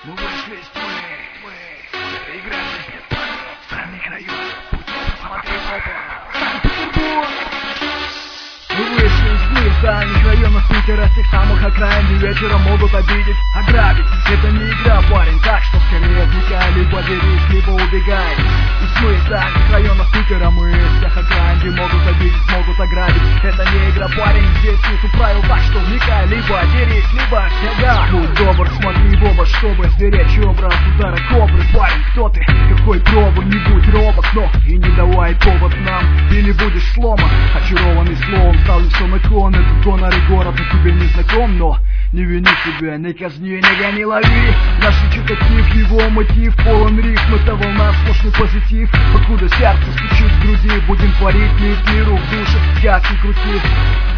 Мы вышли из тьмы, это игра жизни пацанов, странных районов, путем посмотри в оба. Санкт-Петербург! Мы вышли из тьмы, дальних районов Питера, с тех самых окраин, где вечером могут обидеть, ограбить. Это не игра, парень, так что скорее отвлекай, либо дерись, либо убегай. Из тьмы дальних районов Питера мы с тех окраин, где могут обидеть, могут ограбить. Это не игра, парень, здесь нету правил, так что вникай, либо дерись, либо бегай. Будь добр, смотри в оба, чтобы сберечь образ удара кобры. Парень, кто ты? Какой пробу? Не будь робот, но и не давай повод нам, или будешь сломан, очарованный словом. Ставлю все на кон, этот гонор и город на тебе не знаком, но не вини себя, не казни, не гони, лови. Наш речитатив, его мотив полон рифм, это волна, сплошный позитив. Покуда сердце стучит в груди, будем творить, лить миру в душе, как ни крути.